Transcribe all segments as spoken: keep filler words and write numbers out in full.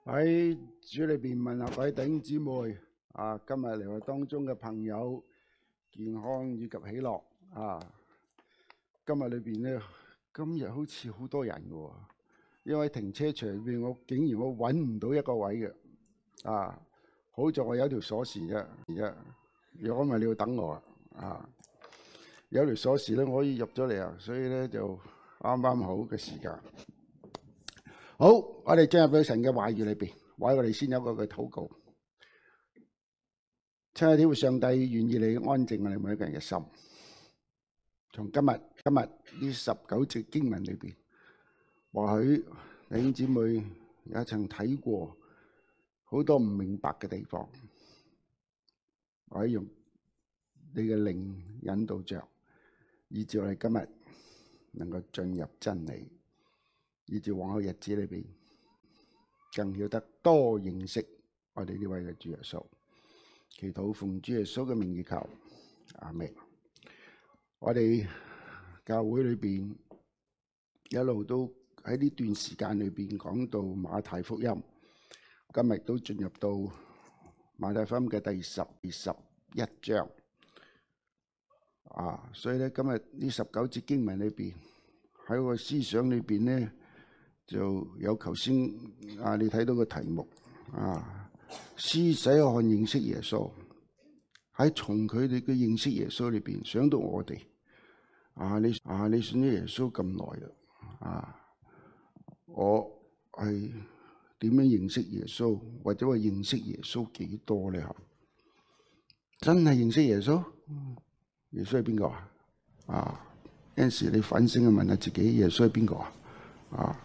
喺主裏邊問下各位弟兄姊妹啊，今日嚟我當中嘅朋友健康以及喜樂啊。今日裏邊咧，今日好似好多人嘅喎，因為停車場裏邊我竟然我揾唔到一個位嘅啊。好在我有條鎖匙啫，啫，如果唔係你要等我啊。有條鎖匙咧，我可以入咗嚟啊，所以咧就啱啱好嘅時間。好，我哋進入到神嘅話語裏邊，為我哋先有一個嘅禱告。親愛的天父上帝，願意你安靜我哋每一個人嘅心。從今日今日呢十九節經文裏邊，或許弟兄姊妹也曾睇過好多唔明白嘅地方，我可以用你嘅靈引導着，以至我哋今日能夠進入真理。以至往後日子裏邊，更曉得多認識我哋呢位嘅主耶穌。祈禱奉主耶穌嘅名義求，阿們。我哋教會裏邊一路都喺呢段時間裏邊講到馬太福音，今日都進入到馬太福音嘅第十、二十一章。啊，所以咧今日呢十九節經文裏邊，喺我思想裏邊咧。就有頭先啊，你睇到個題目啊，施洗約翰認識耶穌，喺從佢哋嘅認識耶穌裏邊，想到我哋啊，你啊，你信咗耶穌咁耐啦，啊，我係點樣認識耶穌，或者話認識耶穌幾多咧？真係認識耶穌？耶穌係邊個啊？啊，有陣時你反省去問下自己，耶穌係邊個啊？啊？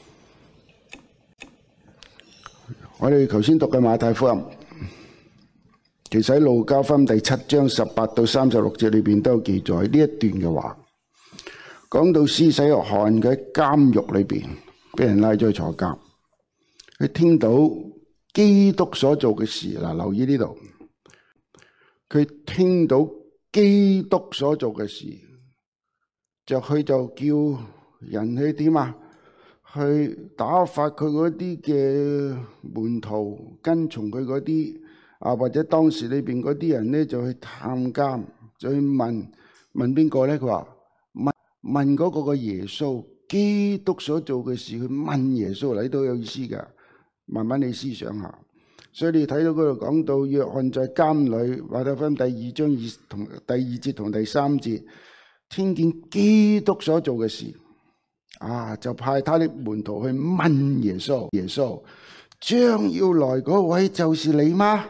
我哋頭先讀嘅馬太福音，其實喺路加福音第七章十八到三十六節裏邊都有記載呢一段嘅話，講到施洗約翰佢喺監獄裏邊俾人拉咗去坐監，佢聽到基督所做嘅事。嗱，留意呢度，佢聽到基督所做嘅事，就佢就叫人去點啊？去打發佢嗰啲嘅門徒跟從佢嗰啲啊，或者當時裏邊嗰啲人咧就去探監，就去問問邊個咧？佢話問問嗰個嘅耶穌，基督所做嘅事，去問耶穌，嚟都有意思㗎。慢慢你思想下，所以你睇到嗰度講到約翰在監裏，馬太福音第二章二同第二節同第三節，聽見基督所做嘅事。啊！就派他的門徒去問耶穌：耶穌將要來嗰位就是你嗎？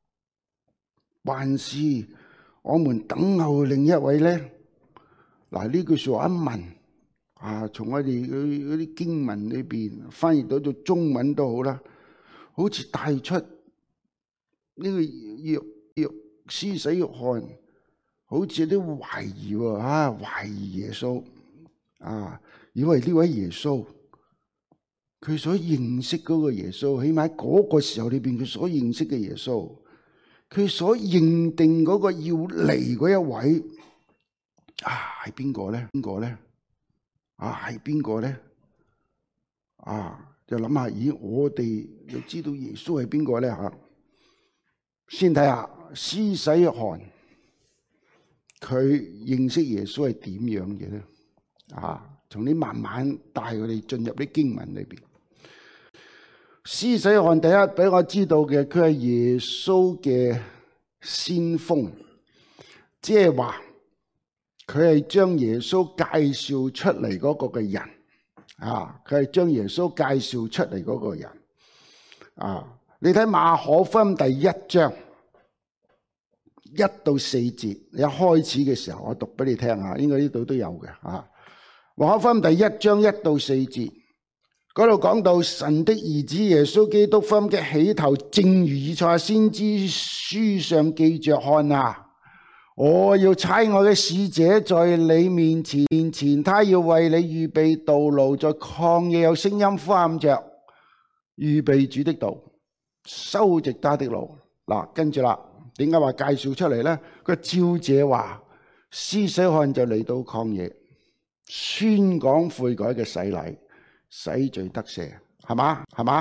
還是我們等候另一位呢？嗱，呢句說話一問啊，從我哋嗰啲經文裏邊翻譯到做中文都好啦，好似帶出呢個約約施洗約翰，好似有啲懷疑喎啊，懷疑耶穌啊。以為呢位耶穌，佢所認識嗰個耶穌，起碼喺嗰個時候裏邊，佢所認識嘅耶穌，佢所認定嗰個要嚟嗰一位，啊係邊個咧？邊個咧？啊係邊個咧？啊就諗下，咦，我哋又知道耶穌係邊個咧？吓，先睇下施洗約翰，佢認識耶穌係點樣嘅咧？啊！從啲慢慢帶佢哋進入啲經文裏邊。施洗約翰第一俾我知道嘅，佢係耶穌嘅先鋒，即係話佢係將耶穌介紹出嚟嗰個嘅人啊！佢係將耶穌介紹出嚟嗰個人啊！你睇馬可福音第一章一到四節，一開始嘅時候我讀俾你聽下，應該呢度都有嘅啊。馬可福音第一章一到四節，嗰度講到神的兒子耶穌基督福音嘅起頭，正如以賽亞先知書上記着，看啊，我要差我嘅使者在你面前，面前他要為你預備道路，在曠野有聲音呼喊着，預備主的道，修直他的路。嗱，跟住啦，點解話介紹出嚟呢？佢照這話，施洗約翰就嚟到曠野，宣講悔改嘅洗禮，洗罪得赦，係嘛係嘛？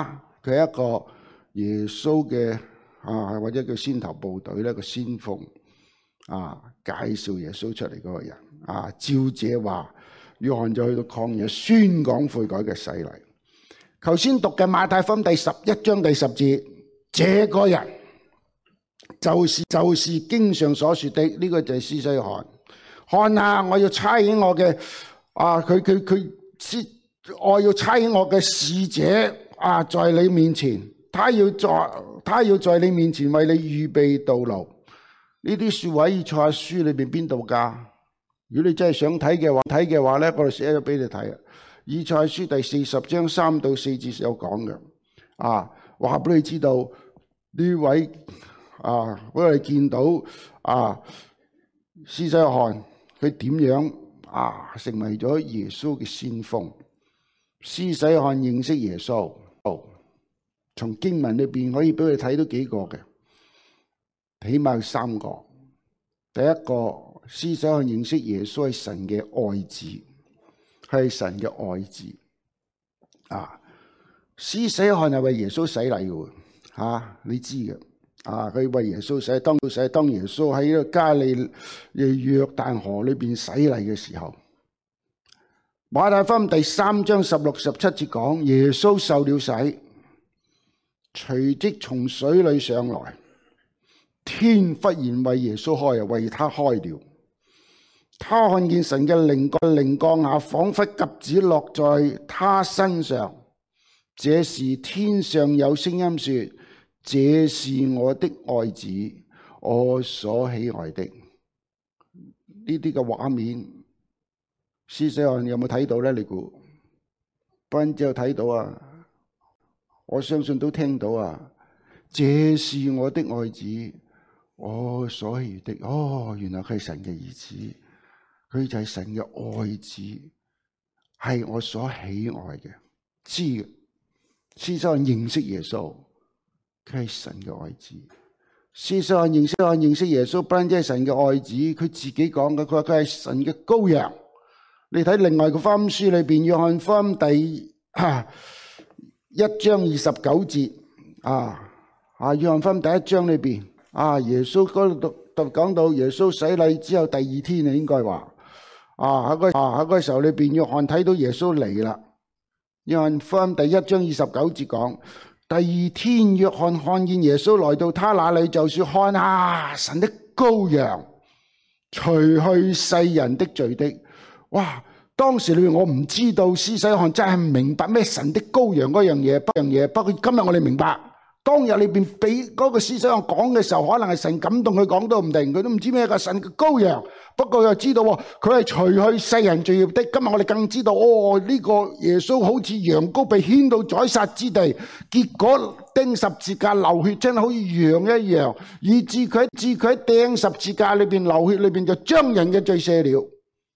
佢係一個耶穌嘅啊，或者叫先頭部隊咧個先鋒啊，介紹耶穌出嚟嗰個人啊。照這話，約翰就去到曠野宣講悔改嘅洗禮。頭先讀嘅馬太福音第十一章第十節，這個人就是就是經上所說的，呢、這個就係施洗約翰。看啊，我要差遣我嘅啊，佢佢佢我要差遣我嘅使者啊，在你面前，他要在他要在你面前為你預備道路。呢啲說話以賽亞書裏邊邊度噶？如果你真係想睇嘅話，睇嘅話咧，我哋寫咗俾你睇啊。以賽亞書第四十章三到四節有講嘅，啊，話俾你知道呢位啊，我哋見到啊，施洗約翰佢點樣啊，成為咗耶穌嘅先鋒。施洗約翰認識耶穌，從經文裏邊可以俾你睇到幾個嘅，起碼有三個。第一個，施洗約翰認識耶穌係神嘅愛子。係神嘅愛子啊！施洗約翰係為耶穌洗禮嘅，吓、啊、你知嘅啊！佢為耶穌洗，當洗當耶穌喺呢個加利利約旦河裏邊洗禮嘅時候，馬太福音第三章十六十七節講，耶穌受了洗，隨即從水裏上來，天忽然為耶穌開啊，為他開了。他看見神嘅靈個靈降下，仿佛鴿子落在他身上。這時天上有聲音說：這是我的愛子，我所喜愛的。呢啲嘅畫面，施洗約翰有冇睇到呢？你估？不然之後睇到啊，我相信都聽到啊。這是我的愛子，我所喜愛的。哦，原來佢係神嘅兒子。佢就係神嘅愛子，係我所喜愛嘅，知嘅。施洗約翰認識耶穌，佢係神嘅愛子。施洗約翰認識認識耶穌，不單止係神嘅愛子，佢自己講嘅，佢話佢係神嘅羔羊。你睇另外個福音書裏邊，約翰福音第啊一章二十九節啊啊，約翰福音第一章裏邊啊，耶穌嗰度就講到耶穌洗禮之後第二天啊，應該話。啊喺個啊喺個時候裏邊，約翰睇到耶穌嚟啦。約翰福音第一章二十九節講，第二天約翰看見耶穌來到他那裏，就說：看啊，神的羔羊，除去世人的罪的。哇！當時裏面我唔知道施洗約翰真係唔明白咩神的羔羊嗰樣嘢，不樣嘢。不過今日我哋明白。當日裏邊俾嗰個施洗約翰講嘅時候，可能係神感動佢講都唔定，佢都唔知咩個神嘅羔羊。不過又知道佢係除去世人罪孽的。今日我哋更知道，哦，呢個耶穌好似羊羔被牽到宰殺之地，結果釘十字架流血，真係好似羊一樣，以致佢至佢喺釘十字架裏邊流血裏邊就將人嘅罪赦了。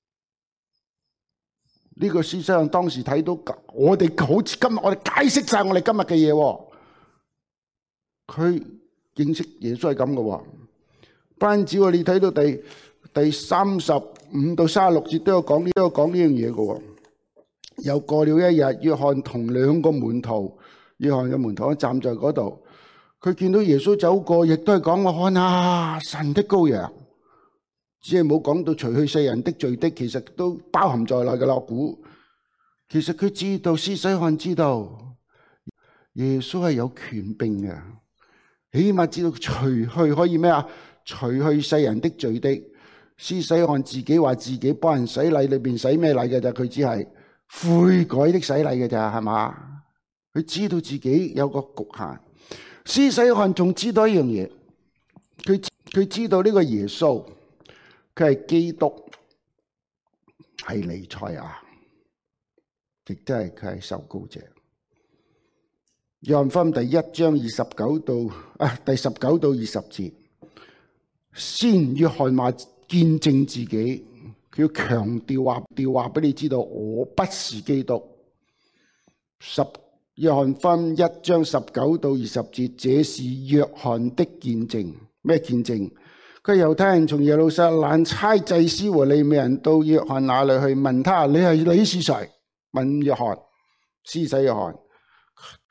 呢個施洗約翰當時睇到，我哋好似今日我哋解釋晒我哋今日嘅嘢。佢認識耶穌係咁嘅，班子你睇到第第三十五到三十六節都有講呢，都有講呢樣嘢嘅。又過了一日，約翰同兩個門徒，約翰嘅門徒站在嗰度，佢見到耶穌走過，亦都係講我看啊，神的羔羊，只係冇講到除去世人的罪的，其實都包含在內嘅啦。我估其實佢知道，施洗約翰知道耶穌係有權柄嘅。起碼知道除去可以咩啊？除去世人的罪的。施洗約翰自己話自己幫人洗禮，裏邊洗咩禮嘅咋？佢只係悔改的洗禮嘅咋，係嘛？佢知道自己有個局限。施洗約翰仲知道一樣嘢，佢佢知道呢個耶穌，佢係基督，係彌賽亞，亦都係佢係受膏者。約翰福音第一章二十九到啊第十九到二十節，先約翰話見證自己，佢要強調話調話俾你知道，我不是基督。十約翰福音一章十九到二十節，這是約翰的見證。咩見證？佢猶太人從耶路撒冷差祭司和利未人到約翰那裏去問他：你係你是誰？問約翰，施洗約翰。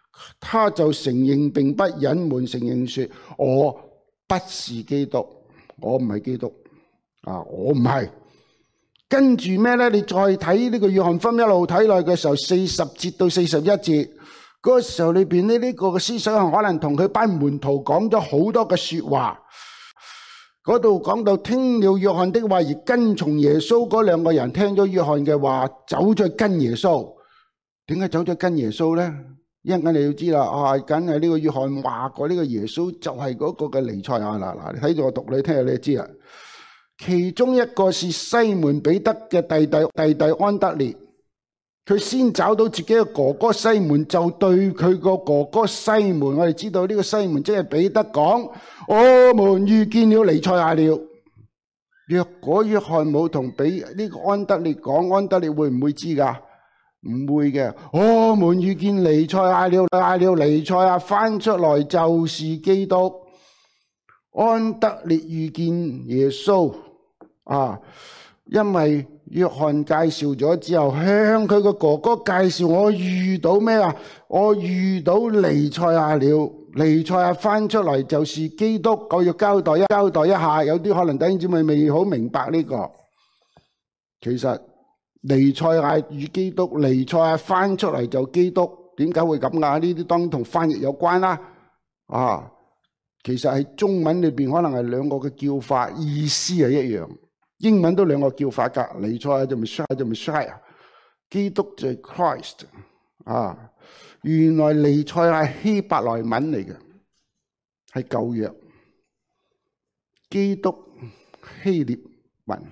他就承認並不隱瞞，承認說：我不是基督，我唔係基督啊，我唔係。跟住咩咧？你再睇呢個約翰福音一路睇落嘅時候，四十節到四十一節嗰個時候裏邊呢，呢個嘅施洗約翰可能同佢班門徒講咗好多嘅說話。嗰度講到聽了約翰的話而跟從耶穌嗰兩個人，聽咗約翰嘅話，走咗跟耶穌。點解走咗跟耶穌咧？一陣間你要知啦，啊，梗係呢個約翰話過呢個耶穌就係嗰個嘅彌賽亞啦。嗱，你睇住我讀，你聽下你就知啦。其中一個是西門彼得嘅弟弟弟弟安德烈，佢先找到自己嘅哥哥西門，就對佢個哥哥西門，我哋知道呢個西門即係彼得講：我們遇見了彌賽亞了。若果約翰冇同比呢個安德烈講，安德烈會唔會知噶？唔會嘅。我們遇見彌賽亞了，嗌了彌賽亞翻出來就是基督。安德烈遇見耶穌。啊，因為約翰介紹咗之後，向佢個哥哥介紹，我遇到咩啊？我遇到彌賽亞了，彌賽亞翻出嚟就是基督。我要交代一交代一下，有啲可能弟兄姊妹未好明白呢個。其實彌賽亞與基督，彌賽亞翻出嚟就基督，點解會咁噶？呢啲當然同翻譯有關啦。啊，其實喺中文裏邊可能係兩個嘅叫法，意思係一樣。英文都兩個叫法噶，彌賽亞就 Messiah 就 Messiah， 基督就係 Christ 啊。原來彌賽亞係希伯來文嚟嘅，係舊約。基督希臘文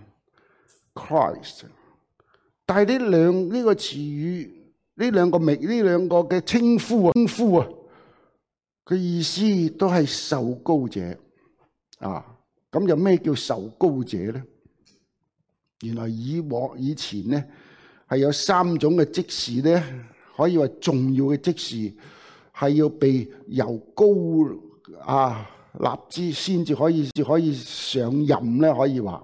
Christ， 但係呢兩呢個詞語，呢兩個名，呢兩個嘅稱呼啊，稱呼啊，佢意思都係受膏者啊。咁有咩叫受膏者咧？原來以往以前咧係有三種嘅職事咧，可以話重要嘅職事係要被由高啊立之先至可以至可以上任咧，可以話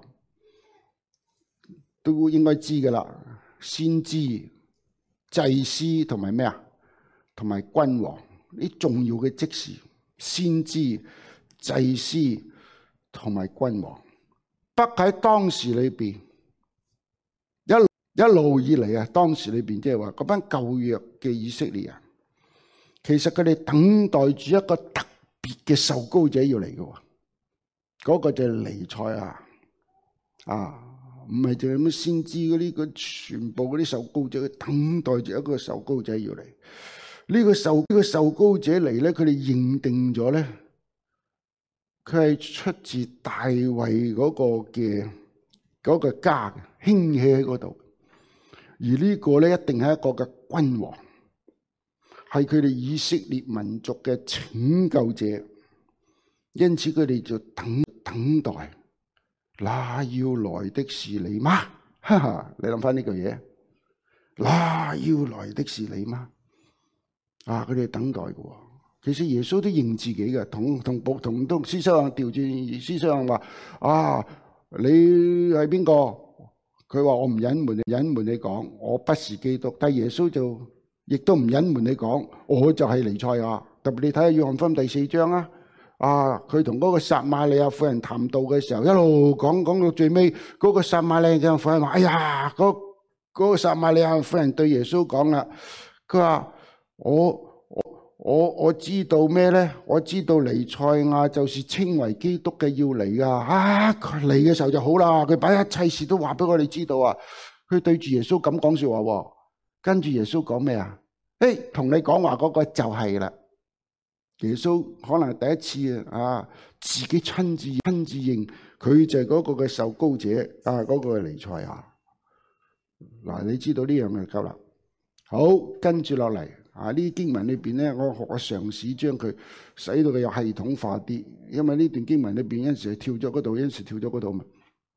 都應該知噶啦。先知、祭司同埋咩啊？同埋君王呢重要嘅職事，先知、祭司同埋君王，不喺當時裏邊。一路以嚟啊，當時裏邊即係話嗰班舊約嘅以色列人，其實佢哋等待住一個特別嘅受膏者要嚟嘅，嗰個就係彌賽亞啊，唔係淨係咩先知嗰啲，佢全部嗰啲受膏者，佢等待住一個受膏者要嚟。呢個受呢個受膏者嚟咧，佢哋認定咗咧，佢係出自大衛嗰個嘅嗰個家嘅，興起喺嗰度。而呢個咧一定係一個嘅君王，係佢哋以色列民族嘅拯救者，因此佢哋就等等待，那要來的是你嗎？哈哈，你諗翻呢句嘢，那要來的是你嗎？啊，佢哋等待嘅，其實耶穌都認自己嘅，同同同同同施洗約翰調轉，施洗約翰話啊，你係邊個？佢話我唔隱瞞，隱瞞你講，我不是基督。但耶穌就亦都唔隱瞞你講，我就係彌賽亞。特別你睇下約翰福音第四章啊，啊，佢同嗰個撒瑪利亞婦人談道嘅時候，一路講講到最尾，嗰個撒瑪利亞婦人話：哎呀，嗰嗰個撒瑪利亞婦人對耶穌講啦，佢話我。我我知道咩咧？我知道彌賽亞就是稱為基督嘅要嚟噶。啊，佢嚟嘅時候就好啦。佢把一切事都話俾我哋知道啊。佢對住耶穌咁講說話，跟住耶穌講咩啊？誒，同你講話嗰個就係啦。耶穌可能第一次啊，自己親自親自認佢就係嗰個嘅受膏者啊，嗰個嘅彌賽亞。嗱，你知道呢樣就夠啦。好，跟住落嚟。啊！呢啲經文裏邊咧，我我嘗試將佢使到佢有系統化啲，因為呢段經文裏邊有陣時係跳咗嗰度，有陣時跳咗嗰度嘛。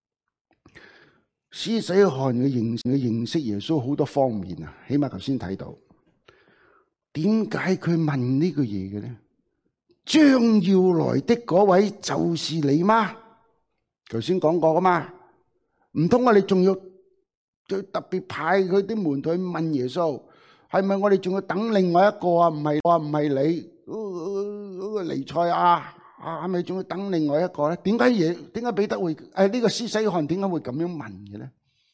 施洗約翰嘅認嘅認識耶穌好多方面啊，起碼頭先睇到。點解佢問呢個嘢嘅咧？將要來的嗰位就是你嗎？頭先講過噶嘛？唔通我哋仲要最特別派佢啲門徒去問耶穌？ 係咪我哋仲要等另外一個啊？唔係話唔係你嗰嗰個彌賽亞啊？係咪仲要等另外一個咧？點解嘢？點解彼得會誒呢個施洗約翰點解會咁樣問嘅咧？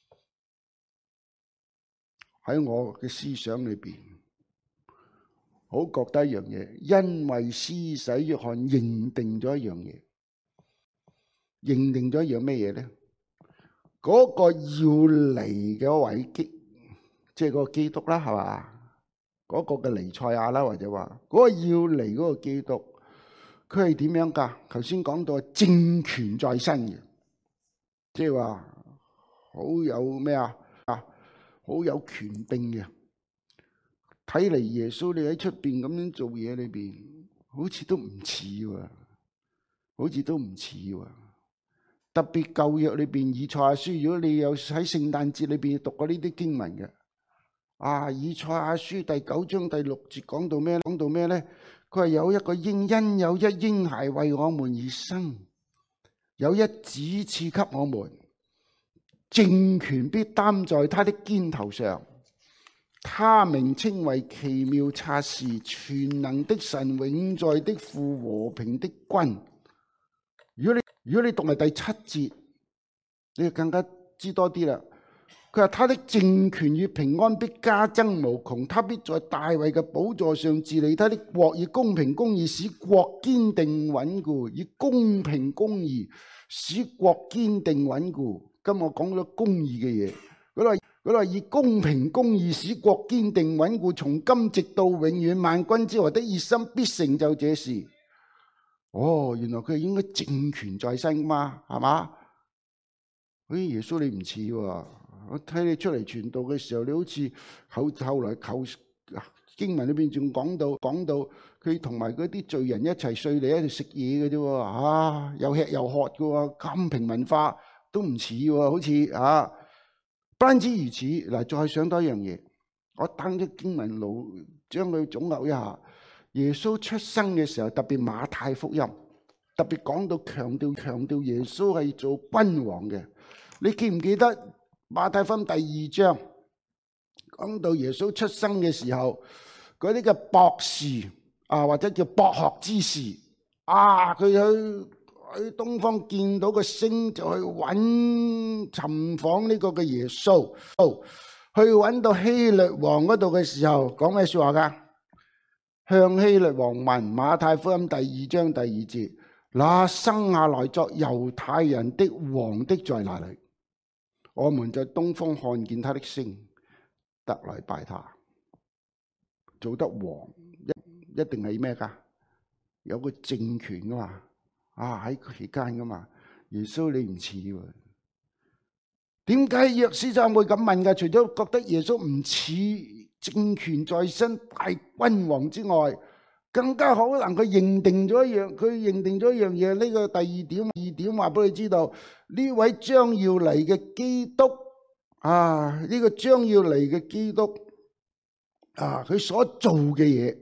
喺我嘅思想裏邊，好覺得一樣嘢，因為施洗約翰認定咗一樣嘢，認定咗一樣咩嘢咧？嗰個要嚟嘅位基，即係嗰個基督啦，係嘛？嗰個嘅彌賽亞啦，或者話嗰個要嚟嗰個基督，佢係點樣噶？頭先講到政權在身嘅，即係話好有咩啊？啊，好有權柄嘅。睇嚟耶穌你喺出邊咁樣做嘢裏邊，好似都唔似喎，好似都唔似喎。特別舊約裏邊以賽亞書，如果你有喺聖誕節裏邊讀過呢啲經文嘅，啊，以賽亞書第九章第六節講到咩？講到咩咧？佢話有一個嬰，因有一嬰孩為我們而生，有一子賜給我們，政權必擔在他的肩頭上。他名稱為奇妙策士、全能的神、永在的父、和平的君。如果你如果你讀埋第七節，你就更加知多啲啦。佢話他的政權與平安必加增無窮，他必在大衛嘅寶座上治理他的國，以公平公義使國堅定穩固，以公平公義使國堅定穩固。今日我講咗公義嘅嘢，佢話佢話以公平公義使國堅定穩固，從今直到永遠，萬軍之王的熱心必成就這事。哦，原來佢應該政權在身嘛，係嘛？哎，耶穌你唔似喎，我睇你出嚟傳道嘅時候，你好似後後來求經文裏邊仲講到講到佢同埋嗰啲罪人一齊睡嚟喺度食嘢嘅啫喎，啊，又吃又喝嘅喎，咁平民化都唔似喎，好似啊。不單止如此，嗱，再想多一樣嘢，我等咗經文路將佢總合一下。耶穌出生嘅時候，特別馬太福音特別講到強調強調耶穌係做君王嘅。你記唔記得馬太福音第二章講到耶穌出生嘅時候，嗰啲嘅博士啊，或者叫博學之士啊，佢去喺東方見到個星，就去揾尋訪呢個嘅耶穌，去揾到希律王嗰度嘅時候，講咩說話噶？向希律王問，馬太福音第二章第二節，那生下來作猶太人的王的在哪裏？我們在東方看見他的星，特來拜他。做得王一一定係咩噶？有個政權噶嘛？啊，喺期間噶嘛？耶穌你唔似喎？點解約書亞會咁問噶？除咗覺得耶穌唔似政權在身大君王之外，更加可能佢認定咗一樣，佢認定咗一樣嘢。呢個第二點，二點話俾你知道，呢位將要嚟嘅基督啊，呢個將要嚟嘅基督啊，佢所做嘅嘢，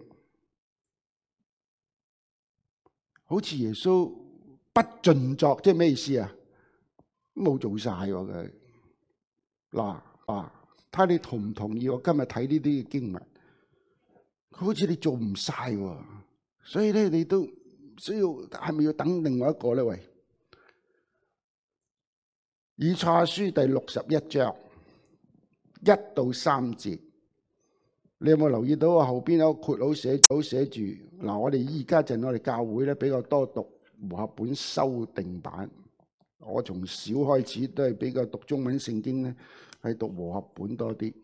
好似耶穌不盡作，即係咩意思啊？冇做晒佢。嗱啊，睇你同唔同意我今日睇呢啲經文？佢好似你做唔晒喎，所以咧你都需要係咪要等另外一個咧？喂，以賽亞書第六十一章一到三節，你有冇留意到啊？後邊有個括號寫好寫住嗱，我哋依家陣我哋教會咧比較多讀和合本修訂版。我從小開始都係比較讀中文聖經咧，係讀和合本多啲。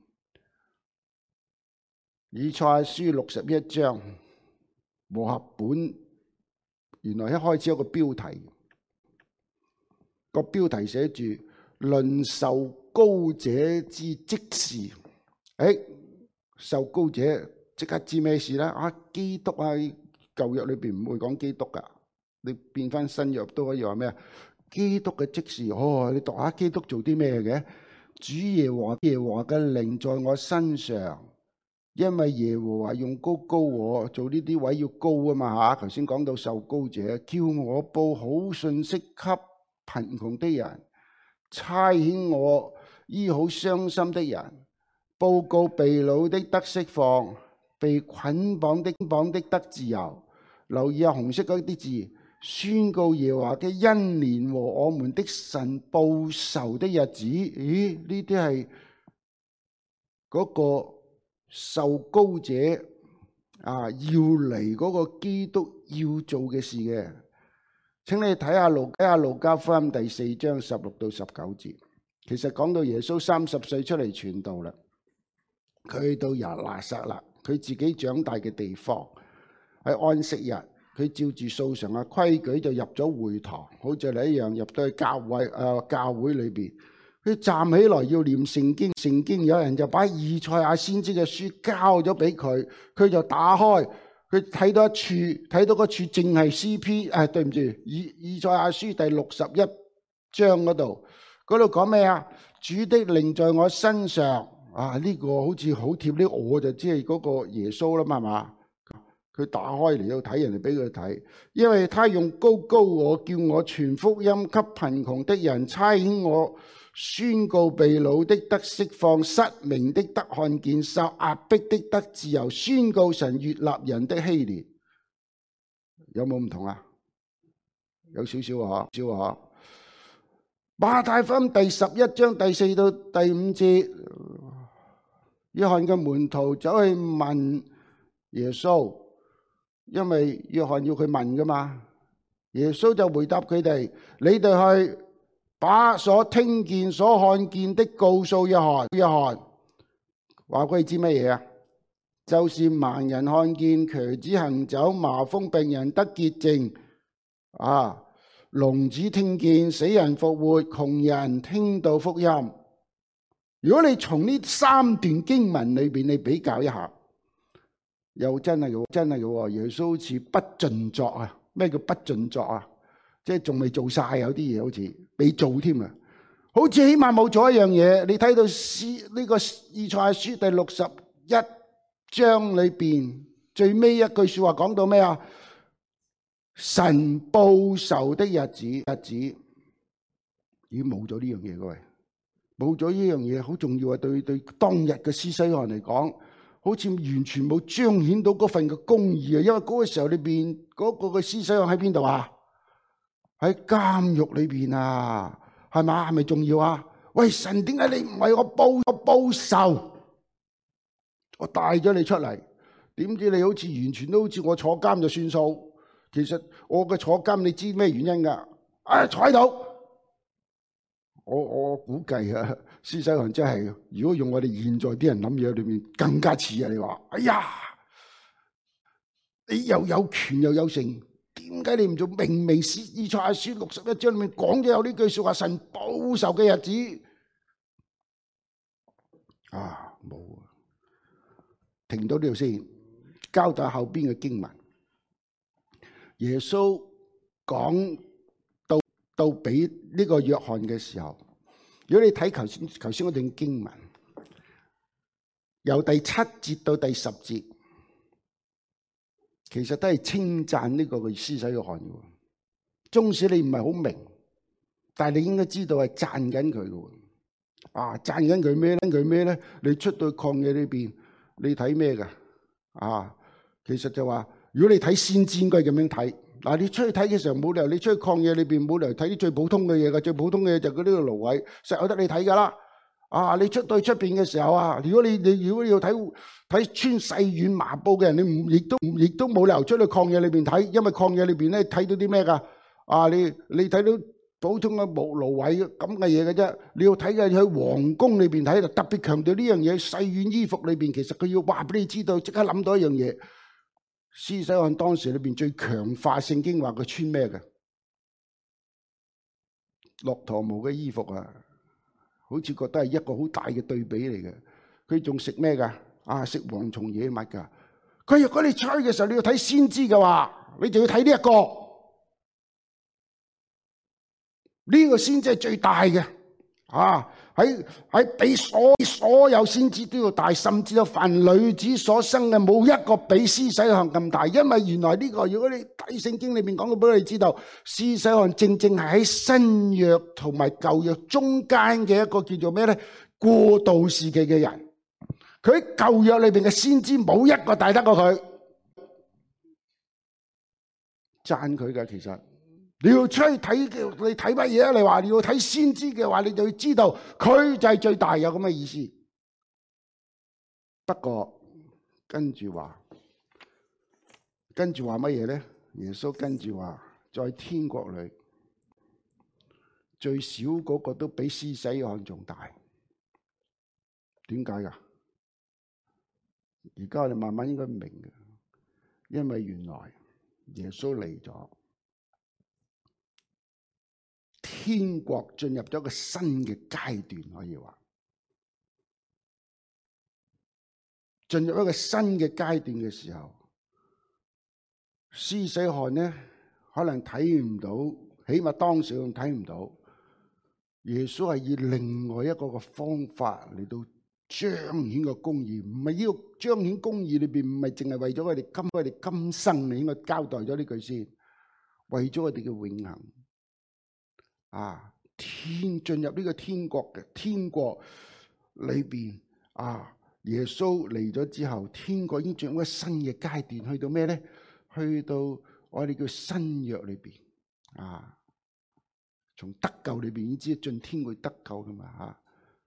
以賽亞書六十一章和合本，原來一開始有個標題，個標題寫住論受膏者之職事。誒，受膏者即刻知咩事啦？啊，基督啊，舊約裏邊唔會講基督噶，你變翻新約都可以話咩啊？基督嘅職事，哦，你讀下基督做啲咩嘅？主耶和華耶和華嘅靈在我身上，因為耶和華用膏膏我，做呢啲位要高啊嘛吓。頭先講到受膏者，叫我報好信息給貧窮的人，差遣我醫好傷心的人， 報告被擄的得釋放，被捆綁的綁的得自由。留意下紅色嗰啲字，宣告耶和華嘅恩憐和我們的神報仇的日子。咦？呢啲係嗰個受膏者啊，要嚟嗰個基督要做嘅事嘅。請你睇下路睇下路加福音第四章十六到十九節。其實講到耶穌三十歲出嚟傳道啦，佢去到亞拿撒勒，佢自己長大嘅地方，喺安息日，佢照住素常嘅規矩就入咗會堂，好似你一樣入到去教會誒、呃、教會裏邊。佢站起來要念聖經，聖經有人就把以賽亞先知嘅書交咗俾佢，佢就打開，佢睇到一處，睇到嗰處正係詩篇，誒對唔住，以以賽亞書第六十一章嗰度，嗰度講咩啊？主的靈在我身上，啊呢、這個好似好貼啲，我就知係嗰個耶穌啦嘛，係嘛？佢打開嚟要睇人哋俾佢睇，因為他用膏膏我，叫我傳福音給貧窮的人，差遣我宣告被擄的得釋放，失明的得看見，受壓迫的得自由，宣告神悅納人的禧年。有冇唔同啊？有少少啊，少啊。馬太福音第十一章第四到第五節，約翰嘅門徒走去問耶穌，因為約翰要佢問噶嘛。耶穌就回答佢哋：你哋去把所聽見、所看見的告訴約翰。約翰話佢哋知乜嘢啊？就是盲人看見、瘸子行走、麻風病人得潔淨，啊，聾子聽見、死人復活、窮人聽到福音。如果你從呢三段經文裏邊你比較一下，又真係嘅，真係嘅，耶穌好似不盡作啊！咩叫不盡作啊？即係仲未做晒，有啲嘢好似未做添啊！好似起碼冇做一樣嘢。你睇到詩呢個以賽亞書第六十一章裏邊最尾一句說話講到咩啊？神報仇的日子，日子已經冇咗呢樣嘢，各位冇咗呢樣嘢，好重要啊！對對，當日嘅施洗約翰嚟講，好似完全冇彰顯到嗰份嘅公義啊！因為嗰個時候裏邊嗰個嘅施洗約翰喺邊度啊？喺監獄裏邊啊，係嘛？係咪重要啊？喂，神點解你唔為我報我報仇？我帶咗你出嚟，點知你好似完全都好似我坐監就算數？其實我嘅坐監你知咩原因噶？啊，坐喺度，我我估計啊，施洗約翰真係，如果用我哋現在啲人諗嘢裏面更加似啊！你話，哎呀，你又有權又有成。點解你唔做？明明以賽亞書六十一章裏面講咗有呢句說話，神報仇嘅日子啊，冇啊！停到呢度先，交代後邊嘅經文。耶穌講到到俾呢個約翰嘅時候，如果你睇頭先頭先嗰段經文，由第七節到第十節。其實都係稱讚呢個嘅施洗約翰嘅，縱使你唔係好明，但係你應該知道係讚緊佢嘅。啊，讚緊佢咩咧？佢咩咧？你出到曠野裏邊，你睇咩噶？啊，其實就話，如果你睇先知應該咁樣睇。嗱，你出去睇嘅時候冇理由，你出去曠野裏邊冇理由睇啲最普通嘅嘢嘅，最普通嘅嘢就嗰啲蘆葦，實有得你睇噶啦。啊，你出到去出邊嘅時候啊，如果你你如果你要睇睇穿細軟麻布嘅人，你唔亦都亦都冇理由出去曠野裏邊睇，因為曠野裏邊咧睇到啲咩噶？啊，你你睇到普通嘅木蘆葦咁嘅嘢嘅啫。你要睇嘅去皇宮裏邊睇，就特別強調呢樣嘢。細軟衣服裏邊，其實佢要話俾你知道，即刻諗到一樣嘢。施洗約翰當時裏邊最強化聖經話佢穿咩嘅？駱駝毛嘅衣服啊！好似覺得係一個好大嘅對比嚟嘅，佢仲食咩噶？啊，食蝗蟲野蜜噶。佢如果你吹嘅時候，你要睇先知嘅話，你就要睇呢一個，呢、這個先知係最大嘅。啊，喺喺比所所有先知都要大，甚至有凡女子所生嘅，冇一個比施洗約翰咁大。因為原來呢、這個，如果你睇聖經裏面講到俾你知道，施洗約翰正正係喺新約同埋舊約中間嘅一個叫做咩咧？過渡時期嘅人。 佢喺舊約裏邊嘅先知冇一個大得過佢，讚佢嘅。其實你要出去睇，你睇乜嘢啊？你話你要睇先知嘅話，你就要知道佢就係最大，有咁嘅意思。不過跟住話，跟住話乜嘢咧？耶穌跟住話，在天國裏最少嗰個都比施洗約翰仲大。點解噶？而家我哋慢慢應該明嘅，因為原來耶穌嚟咗，天國進入咗一個新嘅階段，可以話進入一個新嘅階段嘅時候，施洗約翰呢可能睇唔到，起碼當時佢睇唔到，耶穌係以另外一個嘅方法嚟到彰顯個公義，唔係呢個彰顯公義裏邊唔係淨係為咗我哋今我哋今生，你應該交代咗呢句先，為咗我哋嘅永恆啊，天進入呢個天國嘅天國裏邊啊，耶穌嚟咗之後，天國已經進入一個新嘅階段，去到咩咧？去到我哋叫新約裏邊啊，從得救裏邊已經知進天會得救噶嘛吓。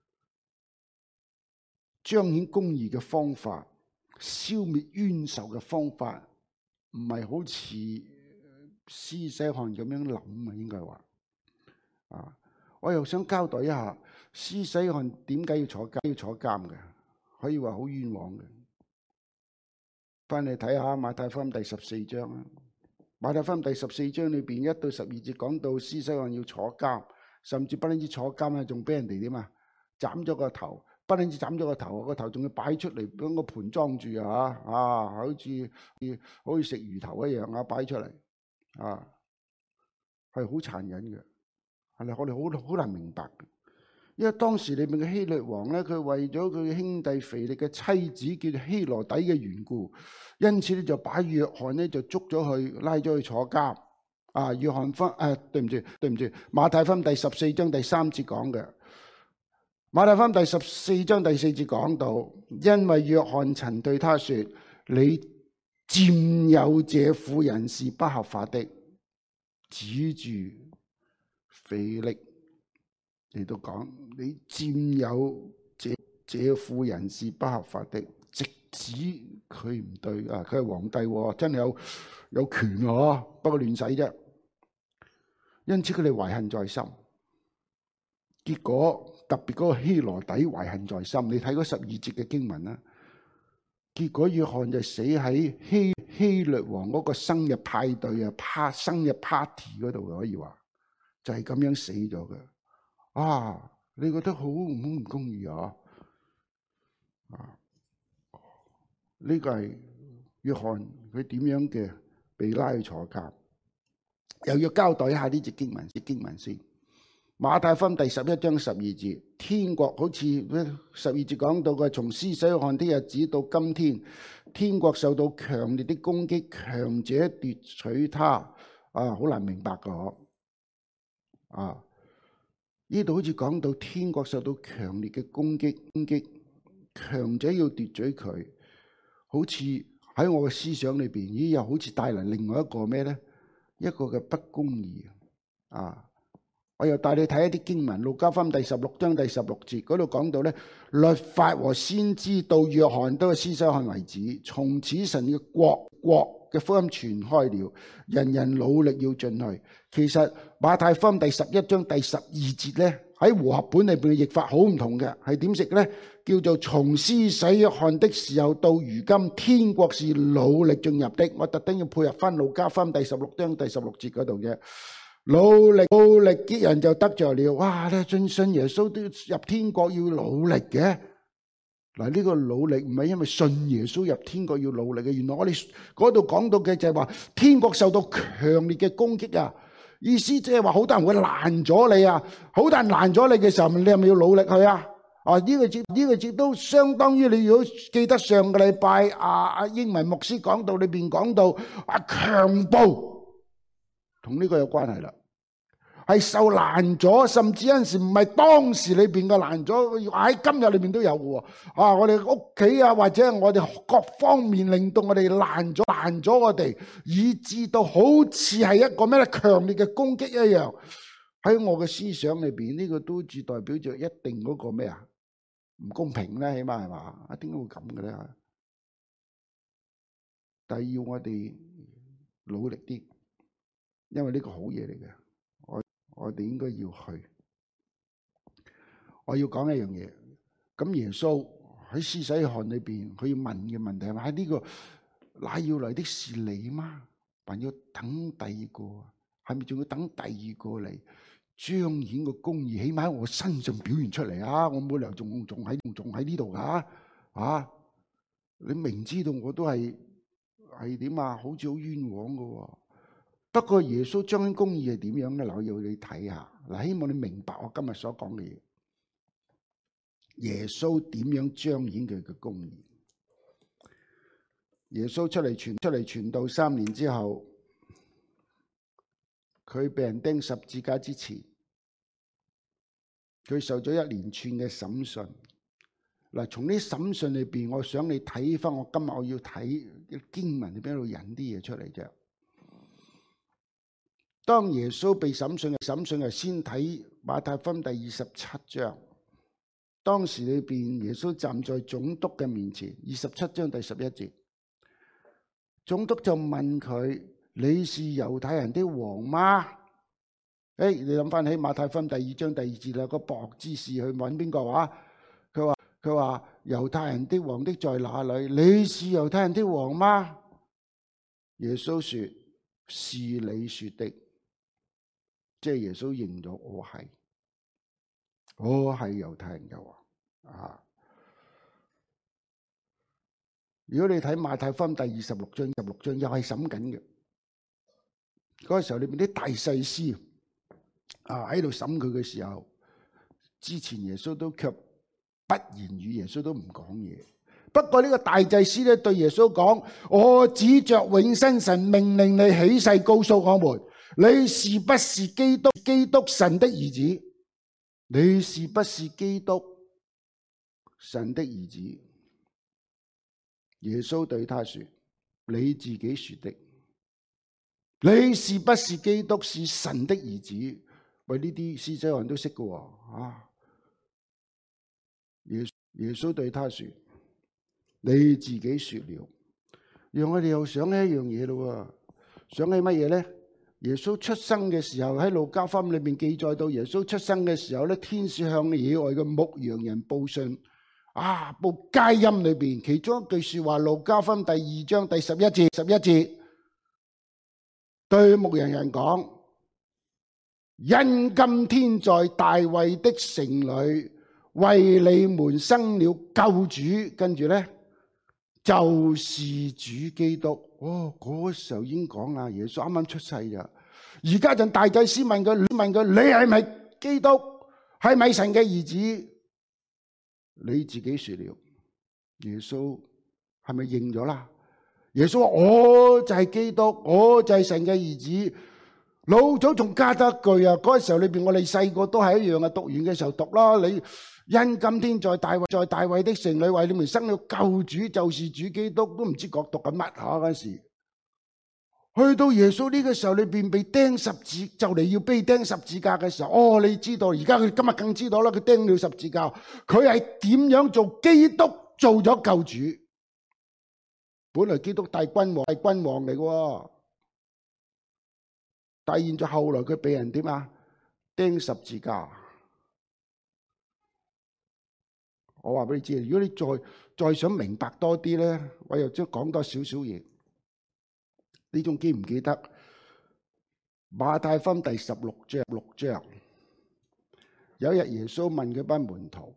彰顯公義嘅方法，消滅冤仇嘅方法，唔係好似施洗約翰咁樣諗啊，應該話啊，我又想交代一下，施洗約翰點解要坐監？要坐監嘅，可以話好冤枉嘅。翻嚟睇下馬太福音第十四章啊，馬太福音第十四章裏邊一到十二節講到施洗約翰要坐監，甚至不單止坐監啊，仲俾人哋點啊斬咗個頭。不單止斬咗個頭，個頭仲要擺出嚟，將個盤裝住啊！啊，好似好似食魚頭一樣啊，擺出嚟啊，係好殘忍嘅。係咪？我哋好好難明白嘅，因為當時裏面嘅希律王咧，佢為咗佢兄弟腓力嘅妻子叫做希羅底嘅緣故，因此咧就把約翰咧就捉咗去，拉咗去坐監。啊，約翰福音誒，對唔住，對唔住，馬太福音第十四章第三節講嘅。馬太福音第十四章第四節講到，因為約翰曾對他說：你佔有這婦人是不合法的。指住腓力嚟到講，你佔有這這婦人是不合法的，直指佢唔對啊！佢係皇帝，真係有有權啊，不過亂使啫。因此佢哋懷恨在心，結果。特別嗰個希羅底懷恨在心，你睇嗰十二節嘅經文啦。結果約翰就死喺希希律王嗰個生日派對啊，趴生日 party 嗰度，可以話就係、是、咁樣死咗嘅。啊，你覺得好唔好唔公義啊？啊，呢、這個係約翰佢點樣嘅被拉去坐監，又要交代一下呢節經文，節經文先。馬太福音第十一章十二節，天國好似十二節講到嘅，從施洗約翰的日子到今天，天國受到強烈的攻擊，強者奪取他。啊，好難明白噶嗬。啊，呢度好似講到天國受到強烈嘅攻擊，攻擊強者要奪取佢，好似喺我嘅思想裏邊，咦，又好似帶嚟另外一個咩咧？一個嘅不公義啊！我又帶你睇一啲經文，路加福音第十六章第十六節嗰度講到咧，律法和先知到約翰都係施洗約翰為止，從此神嘅國國嘅福音傳開了，人人努力要進去。其實馬太福音第十一章第十二節咧，喺和合本裏邊嘅譯法好唔同嘅，係點食咧？叫做從施洗約翰的時候到如今，天國是努力進入的。我特登要配合翻路加福音第十六章第十六節嗰度嘅。努力努力啲人就得着了。哇！你信信耶穌都入天國要努力嘅。嗱，呢個努力唔係因為信耶穌入天國要努力嘅。原來我哋嗰度講到嘅就係話天國受到強烈嘅攻擊啊！意思即係話好多人會攔咗你啊！好多人攔咗你嘅時候，你係咪要努力去啊？啊！呢個節呢個節都相當於你如果記得上個禮拜啊啊英文牧師講道裏邊講到啊強暴。同呢個有關係啦， 係受攔阻，甚至有陣時唔係當時裏邊嘅攔阻，喺今日裏邊都有嘅。啊，我哋屋企啊，或者我哋各方面令到我哋攔阻攔阻我哋，以致到好似係一個咩咧強烈嘅攻擊一樣。喺我嘅思想裏邊，呢個都只代表着一定嗰個咩啊唔公平咧，起碼係嘛？啊，點解會咁嘅咧？但係要我哋努力啲，因為呢個好嘢嚟嘅。我我哋應該要去。我要講一樣嘢。咁耶穌喺施洗約翰裏邊，佢要問嘅問題係咪喺呢個那要來的是你嗎？還要等第二個？係咪仲要等第二個嚟彰顯個公義？起碼喺我身上表現出嚟啊！我冇理由仲仲喺仲喺呢度噶啊！你明知道我都係係點啊？好似好冤枉噶。不過耶穌彰顯公義係點樣咧？我要你睇下嗱，希望你明白我今日所講嘅嘢。耶穌點樣彰顯佢嘅公義？耶穌出嚟傳出嚟傳道三年之後，佢被人釘十字架之前，佢受咗一連串嘅審訊。嗱，從呢審訊裏邊，我想你睇翻我今日我要睇嘅經文，你邊度引啲嘢出嚟啫？當耶穌被審訊嘅審訊係先睇馬太福音第二十七章。當時裏邊，耶穌站在總督嘅面前，二十七章第十一節，總督就問佢：你是猶太人的王嗎？誒，你諗翻起馬太福音第二章第二節啦，個博之士去問邊個話？佢話佢話猶太人的王的在哪裏？你是猶太人的王嗎？耶穌說：是你說的。即係耶穌認咗我係。我係猶太人嘅王啊！如果你睇馬太福音第二十六章，十六章又係審緊嘅。嗰個時候，裏面啲大祭司啊喺度審佢嘅時候，之前耶穌都卻不言語，耶穌都唔講嘢。不過呢個大祭司咧對耶穌講：我指着永生神命令你起誓，告訴我們，你是不是基督？基督神的兒子？你是不是基督神的兒子？耶穌對他說：你自己說的。你是不是基督是神的兒子？喂，呢啲施洗約翰都識嘅啊！耶耶穌對他說：你自己說了。讓我哋又想起一樣嘢咯，想起乜嘢咧？耶穌出生嘅時候喺路加福音裏面記載到，耶穌出生嘅時候咧，天使向野外嘅牧羊人報信，啊，報佳音裏邊，其中一句說話，路加福音第二章第十一節，十一節對牧羊人講：因今天在大衛的城裏為你們生了救主，跟住咧就是主基督。哦，嗰、那個時候已經講啦，耶穌啱啱出世咋。而家就大祭司問佢，問佢，你係咪基督？係咪神嘅兒子？你自己說了。耶穌係咪認咗啦？耶穌話：我就係基督，我就係神嘅兒子。老早仲加得一句啊！嗰、那個時候裏邊，我哋細個都係一樣啊。讀完嘅時候讀啦，你因今天在大衛在大衛的城裏為你們生了救主，就是主基督，都唔知講讀緊乜下嗰時。去到耶穌呢個時候裏邊被釘十字，就嚟要被釘十字架嘅時候，哦，你知道而家佢今日更知道啦，佢釘了十字架，佢係點樣做基督做咗救主？本來基督大君王係君王嚟嘅，但係現在後來佢俾人點啊？釘十字架。我話俾你知，如果你再再想明白多啲咧，我又將講多少少嘢。你仲記唔記得馬太福音第十六章六章？有一日耶穌問佢班門徒：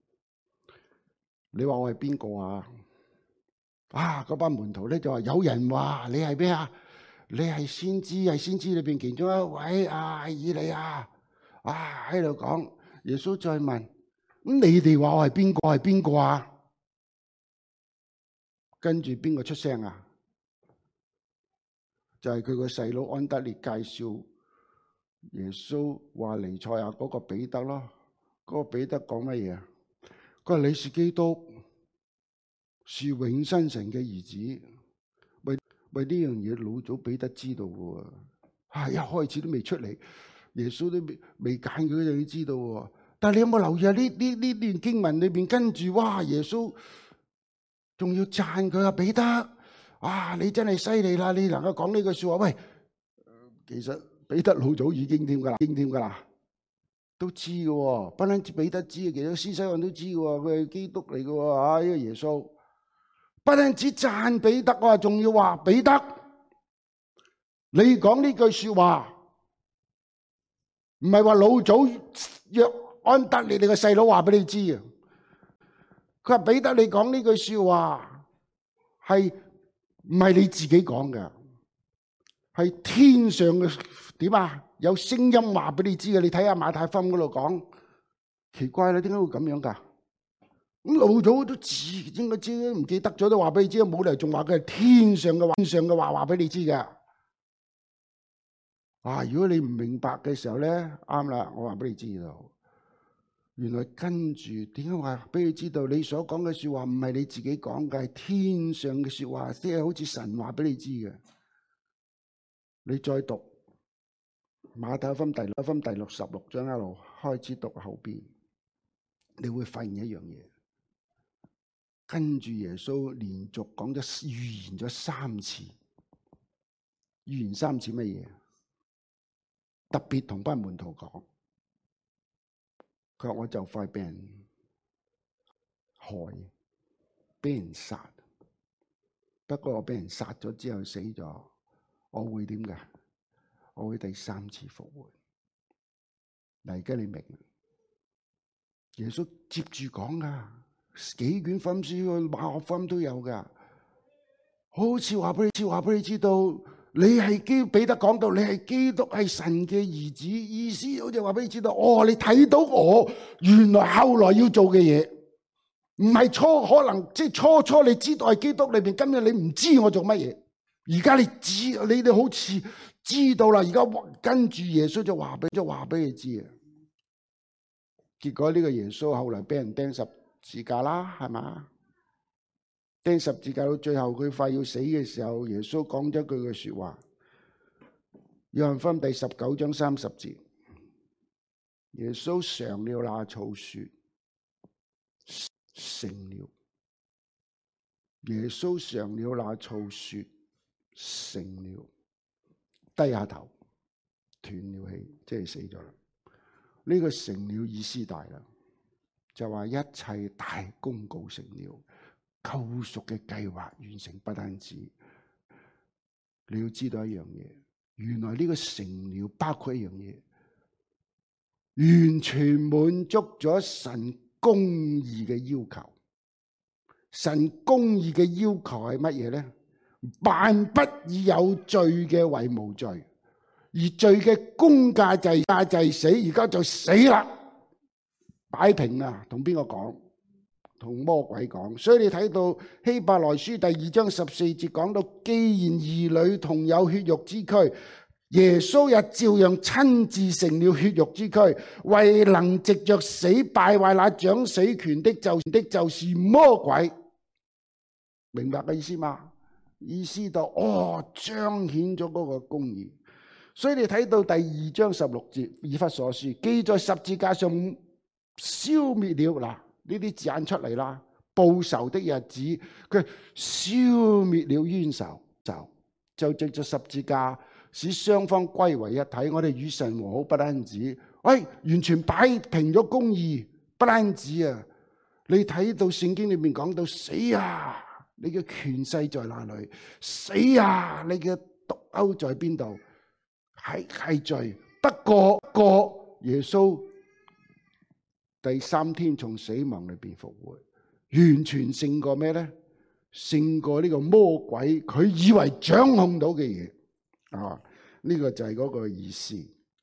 你話我係邊個啊？啊！嗰班門徒咧就話：有人話你係咩啊？你係先知，係先知裏邊其中一位啊，以利亞啊，喺度講。耶穌再問：咁你哋話我係邊個？係邊個啊？跟住邊個出聲啊？就係佢個細佬安德烈介紹耶穌話彌賽亞嗰個彼得咯，嗰、那個彼得講乜嘢啊？佢話你是基督，是永生神嘅兒子。喂喂，呢樣嘢老早彼得知道嘅喎，啊一開始都未出嚟，耶穌都未未揀佢就已經知道喎。但係你有冇留意啊？呢呢呢段經文裏邊跟住，哇！耶穌仲要讚佢啊，彼得，啊你真係犀利啦！你能夠講呢句說話，喂，其實彼得老早已經點噶啦，已經點噶啦，都知嘅喎。不單止彼得知，其實施洗約翰都知嘅喎，佢係基督嚟嘅喎，啊呢個耶穌。不單止讚彼得啊，仲要話彼得，你講呢句說話，唔係話老早約安德烈你個細佬話俾你知啊。佢話彼得，你講呢句說話係唔係你自己講嘅？係天上嘅點啊？有聲音話俾你知嘅。你睇下馬太福音嗰度講，奇怪啦，點解會咁樣噶？咁老早都知，應該知，唔記得咗都話俾你知，冇理由仲話佢係天上嘅話，天上嘅話話俾你知嘅。啊，如果你唔明白嘅時候咧，啱啦，我話俾你知道。原來跟住點解話俾你知道？你所講嘅說話唔係你自己講嘅，係天上嘅說話，即係好似神話俾你知嘅。你再讀馬太福音第六福音第六十六章一路開始讀後邊，你會發現一樣嘢。跟住耶穌連續講咗預言咗三次，預言三次乜嘢？特別同班門徒講，佢話我就快俾人害，俾人殺。不過我俾人殺咗之後死咗，我會點㗎？我會第三次復活。嗱，而家你明？耶穌接住講㗎。幾卷福音書，馬可福音都有噶，好似話俾你，話俾你知道，你係基彼得講到你係基督，係神嘅兒子，意思好似話俾你知道，哦，你睇到我原來後來要做嘅嘢，唔係初可能即係初初你知道係基督裏邊，今日你唔知我做乜嘢，而家你知，你哋好似知道啦，而家跟住耶穌就話俾就話俾你知啊，結果呢個耶穌後來俾人釘十字架啦，係嘛？釘十字架到最後佢快要死嘅時候，耶穌講咗句嘅說話，約翰福音第十九章三十節，耶穌嘗了那草說成了。耶穌嘗了那草說成了，低下頭斷了氣，即係死咗啦。呢、這個成了意思大啦。就話一切大功告成了，救贖嘅計劃完成，不單止。你要知道一樣嘢，原來呢個成了包括一樣嘢，完全滿足咗神公義嘅要求。神公義嘅要求係乜嘢咧？萬不以有罪嘅為無罪，而罪嘅公價就係價就係死，而家就死啦。擺平啦，同邊個講？同魔鬼講。所以你睇到希伯來書第二章十四節講到，既然兒女同有血肉之軀，耶穌也照樣親自成了血肉之軀，為能藉着死敗壞那掌死權的，就的就是魔鬼。明白嘅意思嘛？意思就哦，彰顯咗嗰個公義。所以你睇到第二章十六節以弗所書，記在十字架上消滅了，嗱呢啲字眼出嚟啦，報仇的日子，佢消滅了冤仇，就就藉着十字架使雙方歸為一體。我哋與神和好，不單止，喂，完全擺平咗公義，不單止啊！你睇到聖經裏面講到死啊，你嘅權勢在哪裏？死啊，你嘅毒鈎在邊度？係係罪，不過過耶穌。第三天從死亡裏邊復活，完全勝過咩咧？勝過呢個魔鬼，佢以為掌控到嘅嘢啊！呢、這個就係嗰個意思。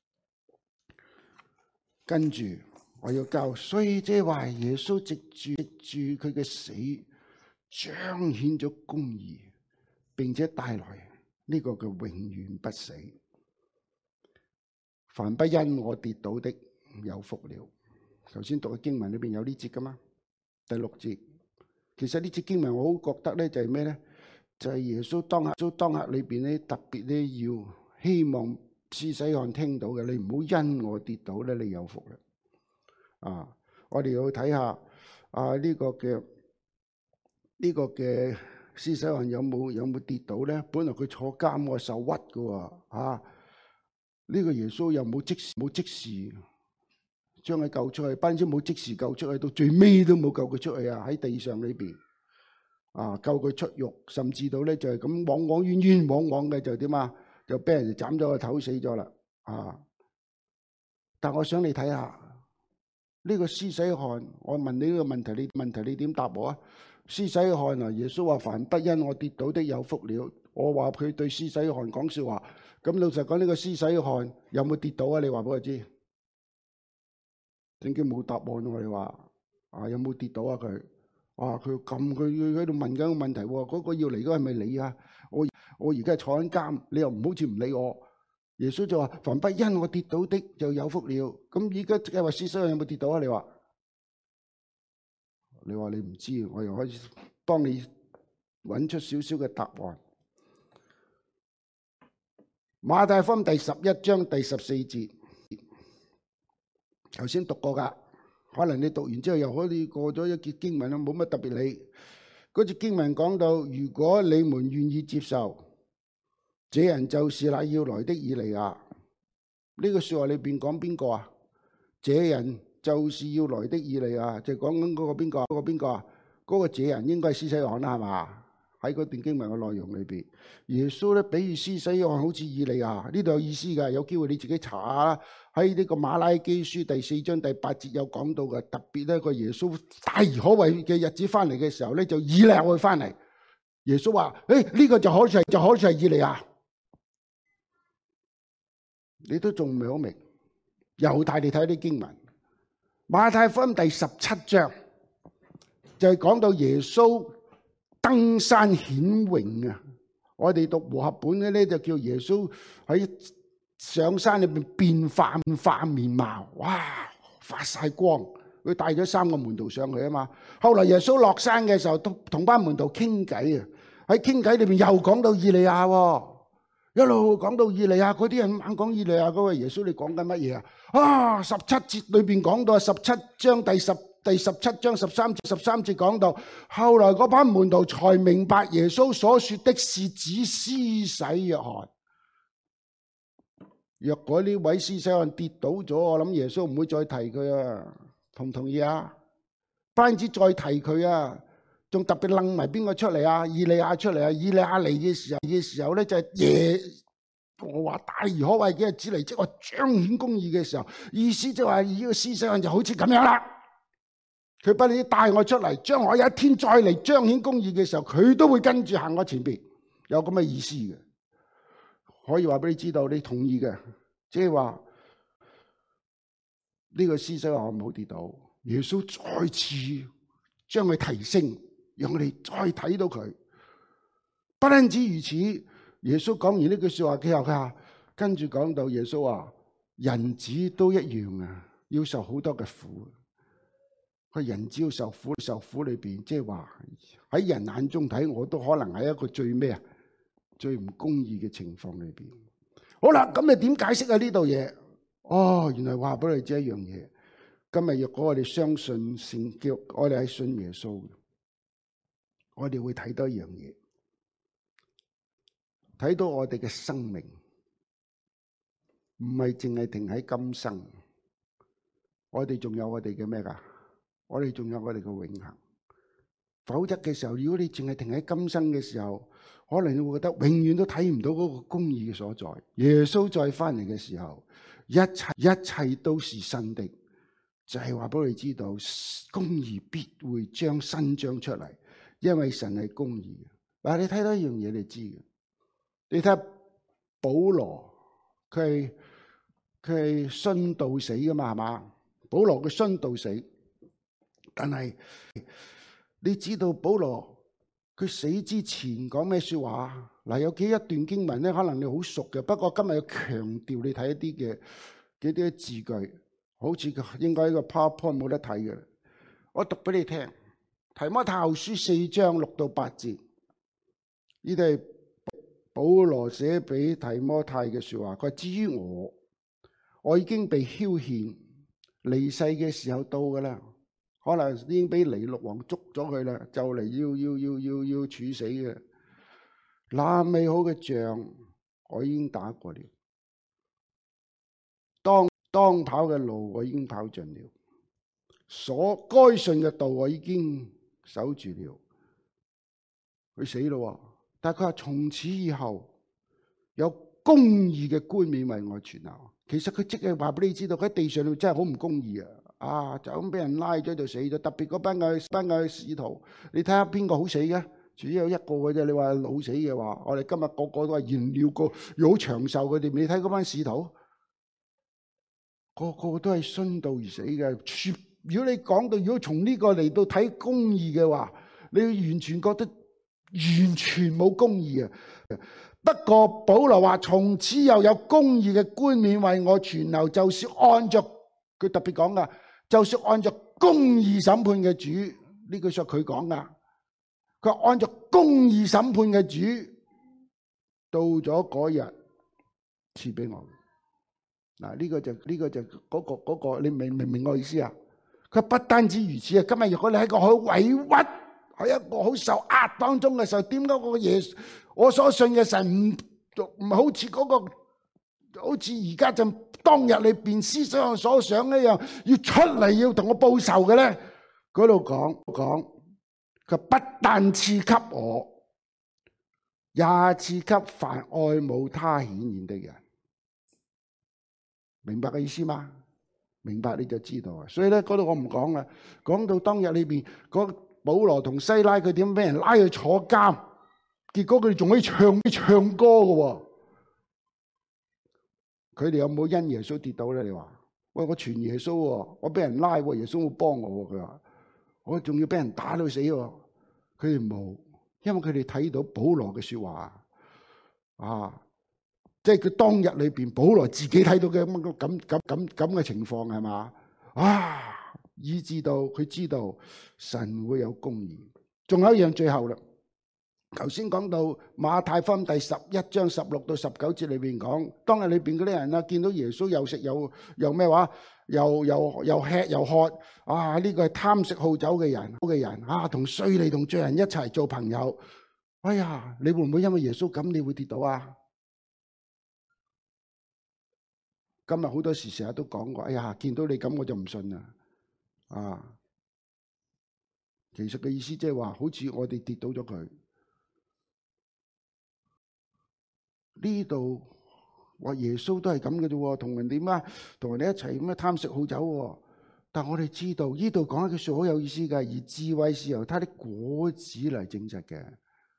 跟住我要教，所以即係話耶穌藉住藉住佢嘅死，彰顯咗公義，並且帶來呢個嘅永遠不死。 凡不因我跌倒的有福了。頭先讀嘅經文裏邊有呢節噶嘛？第六節，其實呢節經文我好覺得咧就係咩咧？就係、是、耶穌當刻當刻裏邊咧特別咧要希望施洗約翰聽到嘅，你唔好因我跌倒咧，你有福啦。啊，我哋要睇下啊呢、這個嘅呢、這個嘅施洗約翰有冇有冇跌倒咧？本來佢坐監我受屈噶喎，啊呢、這個耶穌又冇即時冇即時將佢救出去，班主冇即時救出去，到最尾都冇救佢出去啊！喺地上裏邊。啊！救佢出獄，甚至到咧就係咁往往冤冤枉枉嘅就點啊？就俾人斬咗個頭死咗啦！啊！但我想你睇下呢個施洗約翰，我問你呢個問題，你問題你點答我啊？施洗約翰啊，耶穌話凡不因我跌倒的有福了。我話佢對施洗約翰講說話，咁老實講呢個施洗約翰有冇跌倒啊？你話俾我知，正經冇答案我哋話啊，有冇跌倒啊佢？哇！佢撳佢喺度問緊個問題喎，嗰個要嚟嗰個係咪你啊？我我而家坐緊監，你又唔好似唔理我。耶穌就話：凡不因我跌倒的就有福了。咁而家即係話施洗約翰有冇跌倒啊？你話你話你唔知，我又可以幫你揾出少少嘅答案。馬太福音第十一章第十四節，頭先讀過㗎。可能你讀完之後又可以過咗一節經文啦，冇乜特別理。嗰節經文講到，如果你們願意接受，這人就是那要來的以利亞。呢個說話裏邊講邊個啊？這人就是要來的以利亞，就講緊嗰個邊個？嗰個邊個啊？嗰個這人應該係施洗約翰啦，係嘛？喺嗰段經文嘅內容裏邊，耶穌咧比喻施洗約翰好似以利亞，呢度有意思㗎。有機會你自己查下，喺呢個馬拉基書第四章第八節有講到嘅。特別咧個耶穌大而可畏嘅日子翻嚟嘅時候咧，就以利亞會翻嚟。耶穌話：誒、哎、呢、這個就好似係就好似係以利亞。你都仲唔係好明？猶太地睇啲經文，馬太福音第十七章就係、是、講到耶穌登山顯榮啊！我哋讀和合本嘅咧就叫耶穌喺上山裏邊變化化面貌，哇！發晒光，佢帶咗三個門徒上去啊嘛。後來耶穌落山嘅時候，都同班門徒傾偈啊！喺傾偈裏邊又講到以利亞喎，一路講到以利亞，嗰啲人猛講以利亞嗰個耶穌，你講緊乜嘢啊？啊！十七節裏邊講到十七章第十。第十七章十三節十三節講到，後來嗰班門徒才明白耶穌所說的是指施洗約翰。若果呢位施洗約翰跌倒咗，我諗耶穌唔會再提佢啊，同唔同意啊？班子再提佢啊，仲特別楞埋邊個出嚟啊？以利亞出嚟啊！以利亞嚟嘅時候嘅時候咧，就係耶，我話大而可畏嘅日子嚟，即係話彰顯公義嘅時候，意思就係呢個施洗約翰就好似咁樣啦。佢不但帶我出嚟，將我有一天再嚟彰顯公義嘅時候，佢都會跟住行我前邊，有咁嘅意思嘅。可以話俾你知道，你同意嘅，即係話呢個施洗約翰冇跌倒，耶穌再次將佢提升，讓我哋再睇到佢。不單止如此，耶穌講完呢句說話之後，佢話跟住講到耶穌話，人子都一樣啊，要受好多嘅苦。佢人只要受苦，受苦裏邊，即係話喺人眼中睇，我都可能係一個最咩啊，最唔公義嘅情況裏邊。好啦，咁你點解釋啊呢度嘢？哦，原來話俾你知一樣嘢。今日若果我哋相信聖經，我哋係信耶穌嘅，我哋會睇到一樣嘢，睇到我哋嘅生命唔係淨係停喺今生，我哋仲有我哋嘅咩噶？我哋仲有我哋嘅永恆，否則嘅時候，如果你淨係停喺今生嘅時候，可能你會覺得永遠都睇唔到嗰個公義嘅所在。耶穌再翻嚟嘅時候，一切一切都是新的，就係話俾你知道，公義必會將伸張出嚟，因為神係公義。嗱，你睇到一樣嘢，你知嘅。你睇下保羅，佢係佢係殉道死噶嘛，係嘛？保羅佢殉道死。但係你知道保羅佢死之前講咩說話？嗱，有幾一段經文咧，可能你好熟嘅。不過今日要強調你睇一啲嘅幾啲字句，好似應該個 PowerPoint 冇得睇嘅。我讀俾你聽，提摩太後書四章六到八節，呢啲係保羅寫俾提摩太嘅說話。佢話：至於我，我已經被澆奠，離世嘅時候到噶啦，可能已經俾尼祿王捉咗佢啦，就嚟要要要要要處死嘅。那美好嘅仗我已經打過了，當當跑嘅路我已經跑盡了，所該信嘅道我已經守住了。佢死咯，但係佢話從此以後有公義嘅冠冕為我存留。其實佢即係話俾你知道，佢喺地上度真係好唔公義啊！啊，就咁俾人拉咗就死咗。特別嗰班嘅班嘅使徒，你睇下邊個好死嘅？只有一個嘅啫。你話老死嘅話，我哋今日個個都係燃料過又好長壽嘅。佢哋你睇嗰班使徒，個個都係殉道而死嘅。如果你講到，如果從呢個嚟到睇公義嘅話，你完全覺得完全冇公義啊！不過保羅話，從此又有公義嘅冠冕為我存留，就是按着佢特別講噶，就是按着公義審判嘅主。呢句說佢講噶，佢話按着公義審判嘅主，到咗嗰日賜俾我。嗱，呢個就呢個就嗰個嗰個，你明明唔明我意思啊？佢不單止如此啊！今日如果你喺個好委屈，喺一個好受壓當中嘅時候，點解嗰個嘢，我所信嘅神唔唔好似嗰個，好似而家就當日裏邊思想所想一樣，要出嚟要同我報仇嘅咧？嗰度講講，佢不但賜給我，也賜給凡愛慕他顯現的人。明白嘅意思嗎？明白你就知道啊。所以咧，嗰度我唔講啦。講到當日裏邊，嗰保羅同西拉佢點俾人拉去坐監，結果佢哋仲可以唱唱歌嘅。佢哋有冇因耶穌跌倒咧？你話喂，我傳耶穌，我俾人拉，耶穌會幫我。佢話我仲要俾人打到死。佢哋冇，因為佢哋睇到保羅嘅說話啊。即係佢當日裏邊，保羅自己睇到嘅咁咁咁咁咁嘅情況係嘛？啊，以致到佢知道神會有公義。仲有一樣最後啦，頭先講到馬太福音第十一章十六到十九節裏邊講，當日裏邊嗰啲人啊，見到耶穌又食又又咩話，又又又吃又喝啊！呢個係貪食好酒嘅人，嘅人啊，同稅吏同罪人一齊做朋友。哎呀，你會唔會因為耶穌咁你會跌倒啊？今日好多時成日都講過，哎呀，見到你咁我就唔信啦，啊！其實嘅意思即係話，好似我哋跌倒咗佢。呢度話耶穌都係咁嘅啫，同人哋咩，同人哋一齊咩貪食好酒。但我哋知道呢度講一句說好有意思嘅，而智慧是由他的果子嚟證實嘅。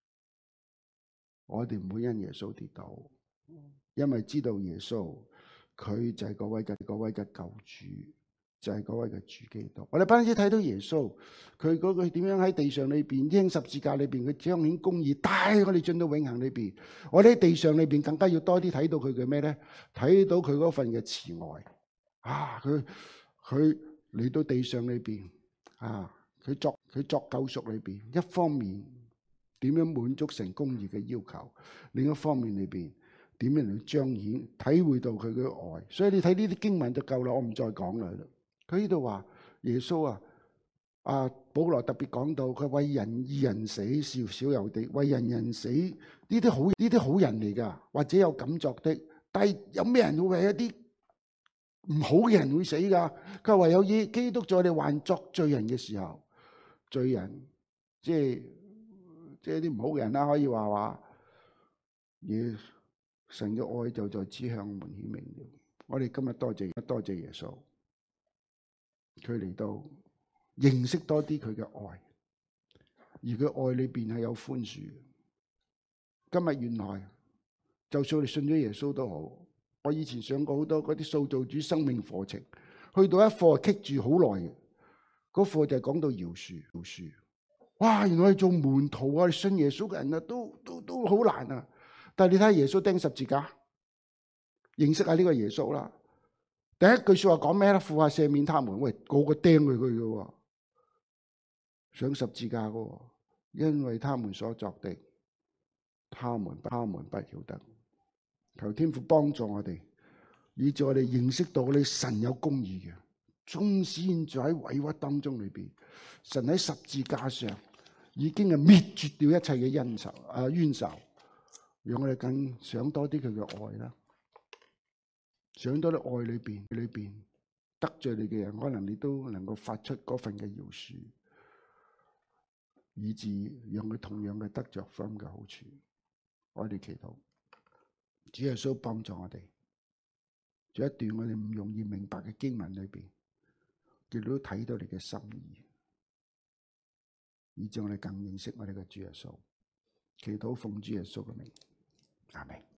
我哋唔會因耶穌跌倒，因為知道耶穌。佢就係嗰位嘅嗰位嘅救主，就係嗰位嘅主基督。我哋不單止睇到耶穌，佢嗰個點樣喺地上裏邊，釘十字架裏邊，佢彰顯公義，帶我哋進到永恆裏邊。我哋喺地上裏邊更加要多啲睇到佢嘅咩咧？睇到佢嗰份嘅慈愛啊！佢佢嚟到地上裏邊啊，佢作佢作救贖裏邊，一方面點樣滿足成公義嘅要求，另一方面裏邊。點樣嚟彰顯、體會到佢嘅愛？所以你睇呢啲經文就夠啦，我唔再講啦。佢呢度話耶穌啊，啊保羅特別講到佢為人義人死，少少有的為人人死，呢啲好呢啲好人嚟噶，或者有敢作的。但係有咩人會為一啲唔好嘅人會死噶？佢話唯有以基督在我哋還作罪人嘅時候，罪人即係即係啲唔好嘅人啦，可以話話嘢。神嘅愛就在此向我們顯明了。我哋今日多謝多謝耶穌，佢嚟到認識多啲佢嘅愛，而佢愛裏邊係有寬恕。今日原來就算你信咗耶穌都好，我以前上過好多嗰啲塑造主生命課程，去到一課棘住好耐嘅，嗰課就係講到饒恕饒恕。哇！原來做門徒啊，信耶穌嘅人啊，都都都好難啊！但係你睇下耶穌釘十字架，認識下呢個耶穌啦。 第一句說話講咩咧？父啊，赦免他們，喂，個個釘佢佢嘅，上十字架嘅，因為他們所作的，他們他們不曉得。求天父幫助我哋，以致我哋認識到你神有公義嘅，縱使現在喺委屈當中裏邊，神喺十字架上已經係滅絕掉一切嘅恩仇啊冤仇，讓我哋更想多啲佢嘅愛啦，想多啲愛裏邊裏邊得罪你嘅人，可能你都能夠發出嗰份嘅饒恕，以致讓佢同樣嘅得着翻嘅好處。我哋祈禱，主耶穌幫助我哋，在一段我哋唔容易明白嘅經文裏邊，亦都睇到你嘅心意，以致我哋更認識我哋嘅主耶穌。祈禱奉主耶穌嘅名，阿們。